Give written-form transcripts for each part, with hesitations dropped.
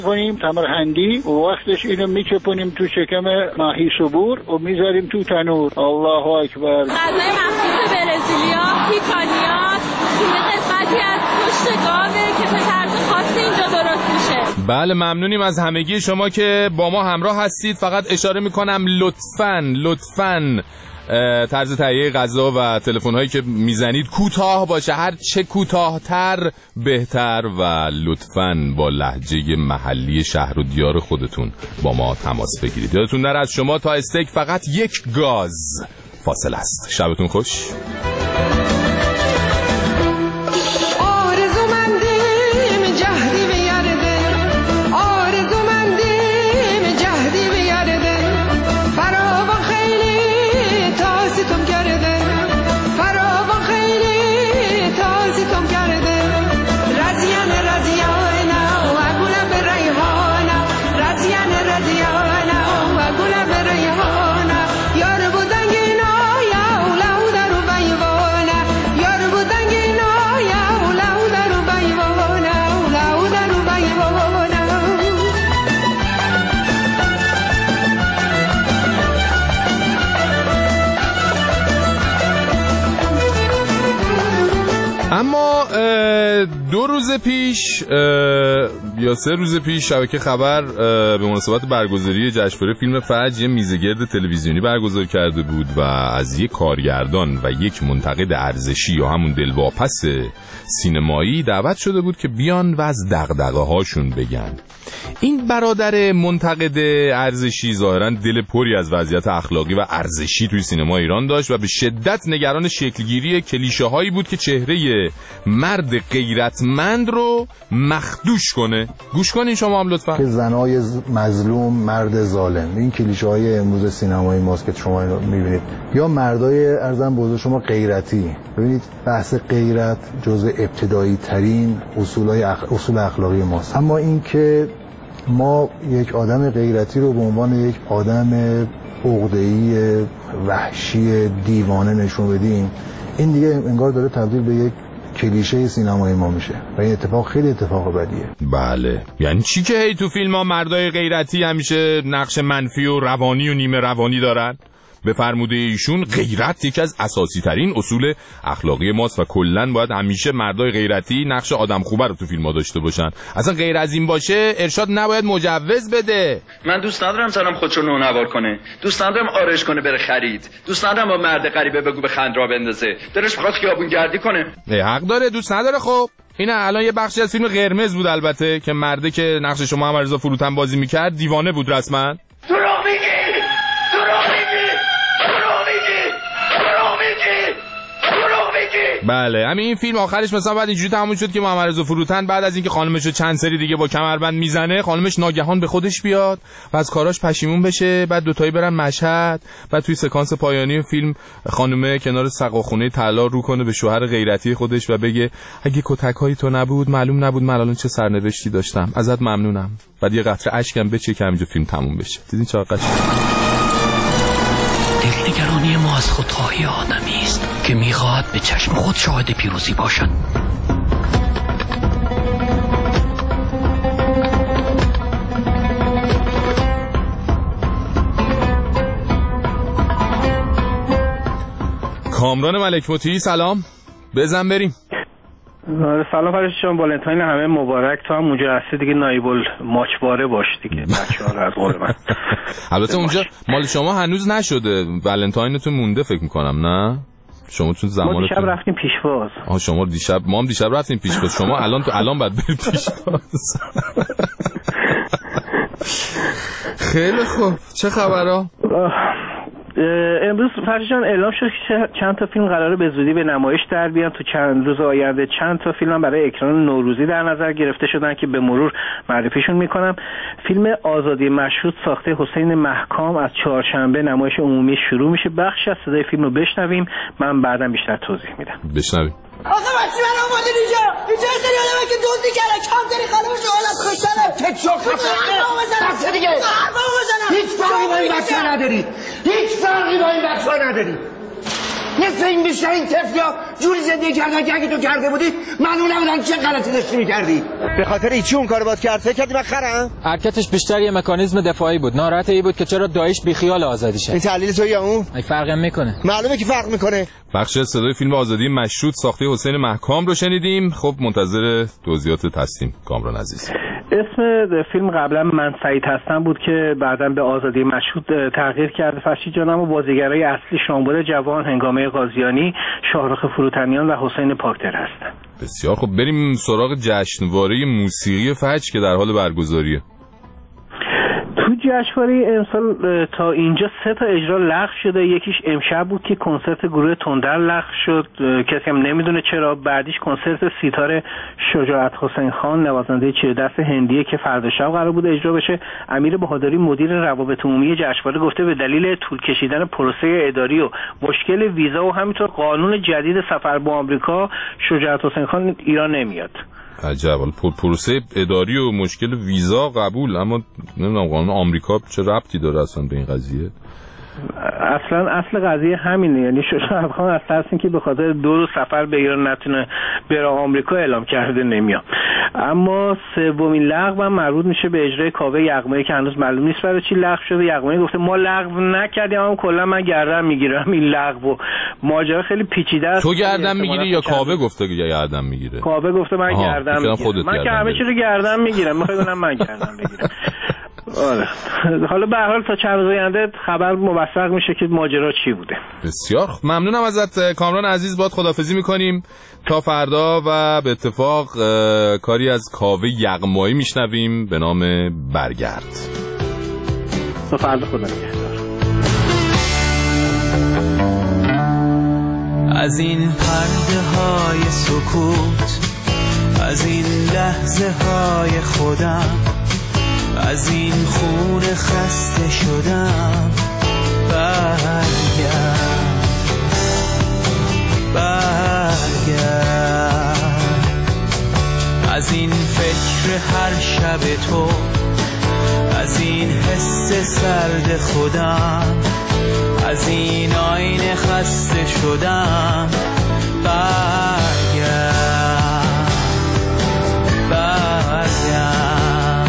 کنیم تمر هندی و وقتش اینو میچپونیم تو شکم ماهی صبور و میذاریم تو تنور. الله اکبر. غذای مخصوص برزیلیا پیکانیا توی قسمتی از پشت گاوه که به طرز خاصی اینجا درست میشه. بله ممنونیم از همگی شما که با ما همراه هستید. فقط اشاره میکنم لطفاً طرز تهیه غذا و تلفن هایی که میزنید کوتاه باشه، هر چه کوتاه‌تر بهتر، و لطفاً با لهجه محلی شهر و دیار خودتون با ما تماس بگیرید. یادتون نره از شما تا استیک فقط 1 گاز فاصله است. شبتون خوش. اما 2 روز پیش یا 3 روز پیش شبکه خبر به مناسبت برگزاری جشنواره فیلم فجر یه میزگرد تلویزیونی برگزار کرده بود و از یک کارگردان و یک منتقد ارزشی یا همون دلواپس سینمایی دعوت شده بود که بیان و از دغدغه‌هاشون بگن. این برادر منتقد ارزشی ظاهراً دل پری از وضعیت اخلاقی و ارزشی توی سینما ایران داشت و به شدت نگران شکلگیری کلیشه‌هایی بود که چهره مرد غیرتمند رو مخدوش کنه. گوش کنین شما هم لطفاً. که زنای مظلوم، مرد ظالم، این کلیشه‌های امروز سینمای ماست که شما اینو می‌بینید. یا مردای ارزم بزرگ شما غیرتی. ببینید بحث غیرت جزء ابتدایی ترین اصول اخلاقی ماست. اما این که ما یک آدم غیرتی رو به عنوان یک آدم عقده‌ای وحشی دیوانه نشون بدیم، این دیگه انگار داره تبدیل به یک کلیشه سینمای ما میشه و این اتفاق خیلی اتفاق بدیه. بله، یعنی چی که هی تو فیلم ها مردای غیرتی همیشه نقش منفی و روانی و نیمه روانی دارن؟ به فرموده ایشون غیرت یکی از اساسی ترین اصول اخلاقی ماست و کلن باید همیشه مردای غیرتی نقش آدم خوبه رو تو فیلم ها داشته باشن. اصلا غیر از این باشه ارشاد نباید مجوز بده. من دوست ندارم زنم خودشو نونوار کنه، دوست ندارم آرش کنه بره خرید، دوست ندارم با مرد غریبه بگو به خند را بندازه، دلش میخواد خیابون گردی کنه. حق داره، دوست نداره. خب اینا الان یه بخشی از فیلم قرمز بود البته که مرده که نقش شما محمد رضا فروتن بازی میکرد دیوانه بود رسما. دروغ میگی. بله، همین این فیلم آخرش مثلا بعد اینجوری تموم شد که محمد رضا فروتن بعد از اینکه خانمش رو چند سری دیگه با کمربند میزنه، خانمش ناگهان به خودش بیاد و از کاراش پشیمون بشه، بعد دوتایی برن مشهد، بعد توی سکانس پایانی فیلم خانومه کنار سقاخونه طلا رو کنه به شوهر غیرتی خودش و بگه اگه کتکای تو نبود معلوم نبود من الان چه سرنوشتی داشتم، ازت ممنونم. بعد یه قطره اشکم بچه که همینجا فیلم تموم بشه. دیدین چقدر قشنگه؟ دلنگرانی ما از خودخواهی آدمی است که میخواهد به چشم خود شاهد پیروزی باشد. کامران ملک مطیعی سلام، بزن بریم. سلام فرشت جان، والنتاین همه مبارک. تو هم اونجا هستی دیگه نایب الماچواره باش دیگه بچه‌ها از قول من. البته اونجا مال شما هنوز نشده، والنتاینتون مونده فکر می‌کنم نه؟ شما چون زمانتون ما دیشب رفتیم پیشواز. شما دیشب ما هم دیشب رفتیم پیشواز. شما الان بعد برید پیشواز. خیلی خوب، چه خبرها؟ امروز فرشان اعلام شد که چند تا فیلم قراره به زودی به نمایش در بیان. تو چند روز آینده چند تا فیلم برای اکران نوروزی در نظر گرفته شدن که به مرور معرفیشون میکنم. فیلم آزادی مشروط ساخته حسین محکام از چهارشنبه نمایش عمومی شروع میشه. بخش از صدای فیلم رو بشنویم، من بعدا بیشتر توضیح میدم. بشنویم. آقا وقتی من آماده اینجا سری آدمه که دوزی کرده کم داری خانمش حالت خوشتنه تکشو خفه دیگه هیچ فرقی با این بچه نداری، هیچ فرقی با این بچه نداری. نصف این بیشتر این طفلا جوری زندگی کردن که اگه تو کرده بودی معلوم نبودن چه غلطی داشتی می‌کردی. به خاطر ایچی اون کارو باید کرد. فکر کردی من خرم؟ حرکتش بیشتر یه مکانیزم دفاعی بود. ناراحت ای بود که چرا داعش بیخیال آزادی شه. این تحلیل تو یا اون؟ ای فرق میکنه. معلومه که فرق میکنه. بخش صدای فیلم آزادی مشروط ساخته حسین محکام رو شنیدیم. خب منتظر توضیحات تسلیم کامران عزیز. اسم فیلم قبلا من سعید هستم بود که بعداً به آزادی مشروط تغییر کرده فرشید جانم و بازیگرای اصلی شامبور جوان، هنگامه قاضیانی، شاهرخ فروتنیان و حسین پاکدل هستن. بسیار خب، بریم سراغ جشنواره موسیقی فجر که در حال برگزاریه. تو جشنواره امسال تا اینجا 3 تا اجرا لغو شده. یکیش امشب بود که کنسرت گروه تندر لغو شد، کسی هم نمیدونه چرا. بعدیش کنسرت سیتار شجاعت حسین خان، نوازنده چیردست هندیه که فردا شب قرار بود اجرا بشه. امیر بهادری مدیر روابط عمومی جشنواره گفته به دلیل طول کشیدن پروسه اداری و مشکل ویزا و همینطور قانون جدید سفر به آمریکا، شجاعت حسین خان ایران نمیاد. عجب. پروسه اداری و مشکل ویزا قبول، اما نمیدونم قانون آمریکا چه ربطی داره اصلا به این قضیه؟ اصلا اصل قضیه همینه، یعنی شجاعت خان از ترس اینکه به خاطر 2 روز سفر به ایران نتونه بره آمریکا اعلام کرده نمیاد. اما سومین لغو هم مربوط میشه به اجرای کاوه یغمایی که هنوز معلوم نیست برای چی لغو شده. یغمایی گفته ما لغو نکردیم، اما کلا من گردن میگیرم این لغو. ماجرا خیلی پیچیده است. تو گردن میگیری یا کاوه گفته که گردن میگیره؟ کاوه گفته من گردن میگیرم. من که همه چی رو گردن میگیرم، میخوام بگم من گردن بگیرم. آره. حالا به هر حال تا چند روز آینده خبر موثق میشه که ماجرا چی بوده. بسیار ممنونم ازت کامران عزیز. باهات خداحافظی میکنیم تا فردا و به اتفاق کاری از کاوه یغمایی میشنویم به نام برگرد. تا فردا، خدا نگهدار. از این پرده های سکوت، از این لحظه های خودم، از این خون خسته شدم، برگرد از این فکر هر شب تو، از این حس سرد خودم، از این آینه خسته شدم، برگرد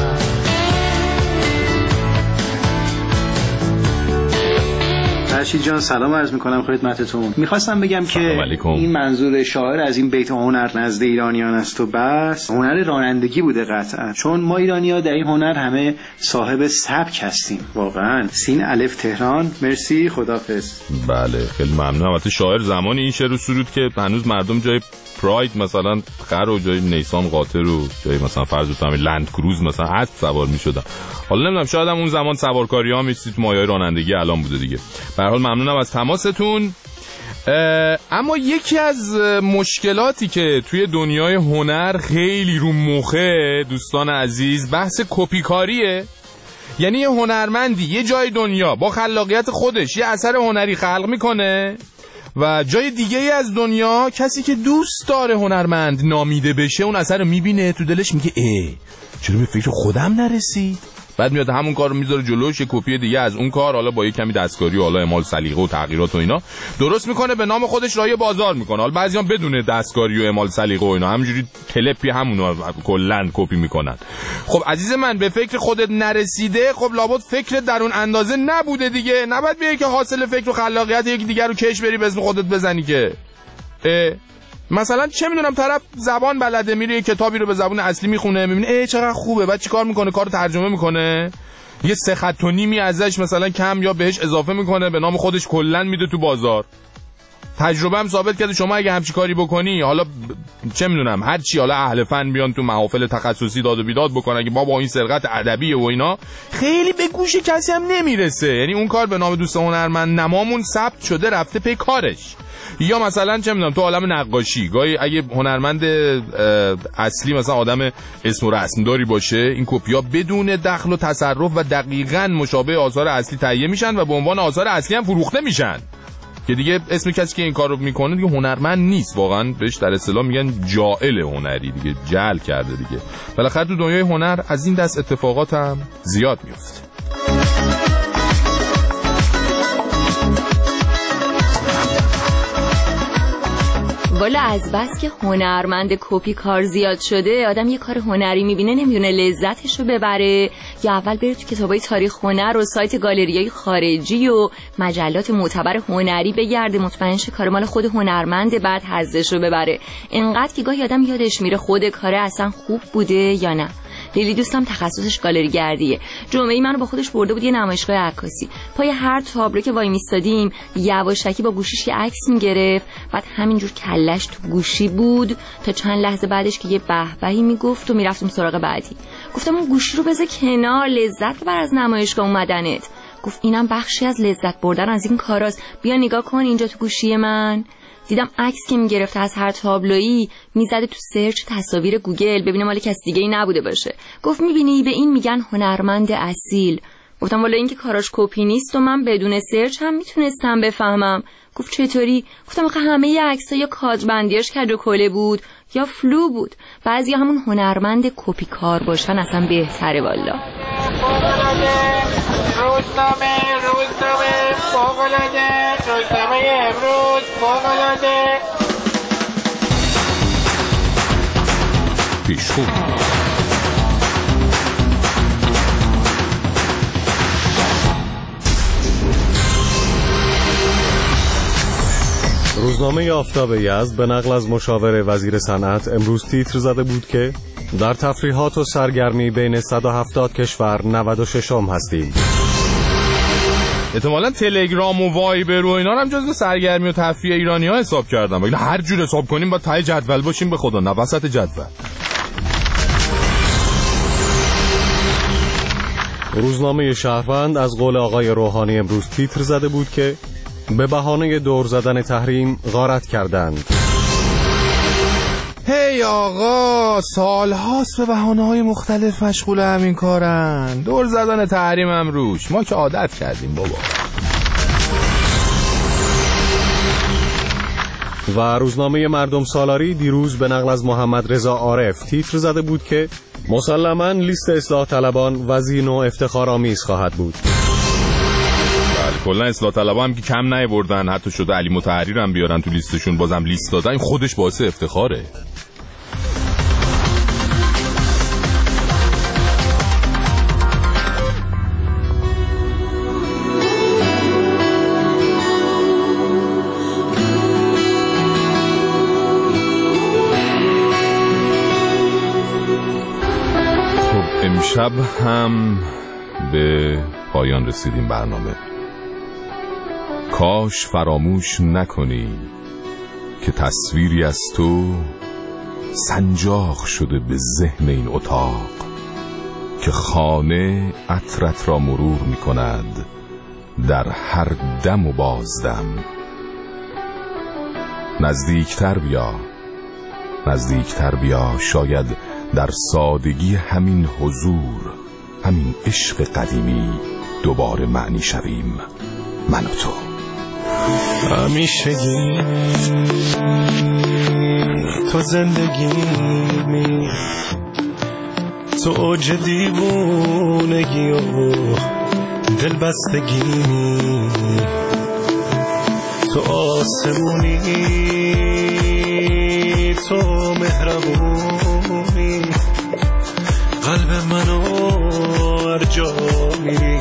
فرشید جان سلام عرض میکنم خدمتتون. میخواستم بگم که این منظور شاعر از این بیت هنر نزد ایرانیان است و بس هنر رانندگی بوده قطعا، چون ما ایرانی‌ها در این هنر همه صاحب سبک هستیم واقعا. سین الف تهران. مرسی، خداحافظ. بله خیلی ممنونم. البته شاعر زمانی این شعر رو سرود که هنوز مردم جای پراید مثلا خر و جای نیسان قاطر و جای مثلا فرض کنم لند کروز مثلا اسب سوار می‌شدن. حالا نمیدونم شاید هم اون زمان سوارکاری ها می‌رسید تو مایه‌های رانندگی الان بوده دیگه. به هر حال ممنونم از تماستون. اما یکی از مشکلاتی که توی دنیای هنر خیلی رو مخه دوستان عزیز بحث کپیکاریه. یعنی یه هنرمندی یه جای دنیا با خلاقیت خودش یه اثر هنری خلق میکنه و جای دیگه ای از دنیا کسی که دوست داره هنرمند نامیده بشه اون اثر رو میبینه تو دلش میگه چرا به فکر خودم نرسید؟ بعد میاد همون کار رو میذاره جلوش، یه کپی دیگه از اون کار، حالا با یه کمی دستکاری و حالا اعمال سلیقه و تغییرات و اینا درست میکنه، به نام خودش رایه بازار میکنه. حالا بعضیام بدون دستکاری و اعمال سلیقه و اینا همینجوری تلپی همونو کلا کپی میکنن. خب عزیز من به فکر خودت نرسیده، خب لابد فکر در اون اندازه نبوده دیگه. نباید بیای که حاصل فکر و خلاقیت یکی دیگر رو کش بری به اسم خودت بزنی که مثلا چه میدونم طرف زبان بلده میره یه کتابی رو به زبان اصلی میخونه میبینه چقدر خوبه، بعد چیکار میکنه؟ کارو ترجمه میکنه، یه 3 خط و نیمی ازش مثلا کم یا بهش اضافه میکنه، به نام خودش کلا میده تو بازار. تجربه هم ثابت کرده شما اگه همچین کاری بکنی، حالا چه میدونم هر چی، حالا اهل فن بیان تو محافل تخصصی داد و بیداد بکنن که بابا این سرقت ادبیه و اینا، خیلی به گوش کسی هم نمیرسه. یعنی اون کار به نام دوست هنرمند نمامون ثبت شده رفته پی کارش. یا مثلا چه میدونم تو عالم نقاشی گاهی اگه هنرمند اصلی مثلا آدم اسم و رسم داری باشه، این کپیا بدون دخل و تصرف و دقیقاً مشابه آثار اصلی تهیه میشن و به عنوان آثار اصلی هم فروخته میشن که دیگه اسم کسی که این کارو میکنه دیگه هنرمند نیست، واقعا بهش در اصطلاح میگن جاعل هنری دیگه، جعل کرده دیگه. بالاخره تو دنیای هنر از این دست اتفاقات هم زیاد میفته. والا از بس که هنرمند کپی کار زیاد شده، آدم یه کار هنری میبینه نمیدونه لذتشو ببره یا اول بره تو کتابای تاریخ هنر و سایت گالریای خارجی و مجلات معتبر هنری بگرده مطمئن شه کار مال خود هنرمند بعد حظشو ببره. اینقدر که گاهی آدم یادش میره خود کاره اصلا خوب بوده یا نه. لیلی دوستم تخصصش گالریگردیه. جمعه‌ای منو با خودش برده بود یه نمایشگاه عکاسی. پای هر تابلو که وای میستادیم یواشکی با گوشیش یه عکس میگرفت، بعد همینجور کلش تو گوشی بود تا چند لحظه بعدش که یه بهبهی میگفت و میرفتم سراغ بعدی. گفتم اون گوشی رو بذار کنار، لذت ببر از نمایشگاه اومدنت. گفت اینم بخشی از لذت بردن از این کاراست، بیا نگاه کن اینجا تو گوشی من. دیدم عکس که میگرفت از هر تابلویی میزده تو سرچ تصاویر گوگل ببینه مال کس دیگه ای نبوده باشه. گفت میبینی به این میگن هنرمند اصیل. گفتم والا این که کاراش کپی نیست و من بدون سرچ هم میتونستم بفهمم. گفت چطوری؟ گفتم آخه همه عکس‌ها یا کادربندیاش کج و کوله بود یا فلو بود. بعضی همون هنرمند کپی کار باشن اصلا بهتره والا. روزنامه فوق‌العاده، روزنامه امروز فوق‌العاده. پیشخو روزنامه آفتاب یزد به نقل از مشاور وزیر صنعت امروز تیتر زده بود که در تفریحات و سرگرمی بین 170 کشور 96م هستیم. احتمالاً تلگرام و وایبر و اینا هم جزو سرگرمی و تفریح ایرانی‌ها حساب کردن. ببین هر جور حساب کنیم با ته جدول باشیم به خدا، نه وسط جدول. روزنامه شهروند از قول آقای روحانی امروز تیتر زده بود که به بهانه دور زدن تحریم غارت کردند. هی آقا، سال‌هاست به بهانه‌های مختلف مشغول همین کارن. دور زدن تحریم هم روش، ما که عادت کردیم بابا. و روزنامه مردم سالاری دیروز به نقل از محمد رضا عارف تیتر زده بود که مسلماً لیست اصلاح طلبان وزین و افتخارآمیز خواهد بود. کلا اصلاح طلبا هم که کم نیاوردن، حتی شده علی مطهری هم بیارن تو لیستشون، بازم لیست دادن، خودش باعث افتخاره. خب امشب هم به پایان رسیدیم برنامه. کاش فراموش نکنی که تصویری از تو سنجاق شده به ذهن این اتاق که خانه عطرت را مرور می کند در هر دم و بازدم. نزدیکتر بیا، نزدیکتر بیا، شاید در سادگی همین حضور، همین عشق قدیمی دوباره معنی شویم، من و تو. همیشگی تو زندگیمی، تو اوج دیوونگی و دلبستگیمی، تو آسمونی، تو مهربونی، قلب منو هر جایی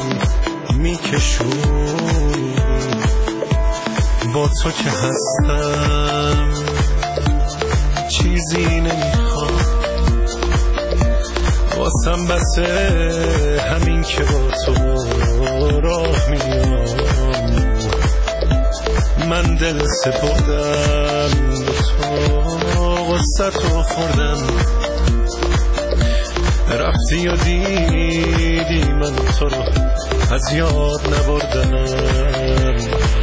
میکشونی. با تو که هستم چیزی نمیخوام، واسم بسه همین که با تو راه میام. من دل سپردم به تو، غصه تو خوردم، رفتی و دیدی من تو رو از یاد نبردم.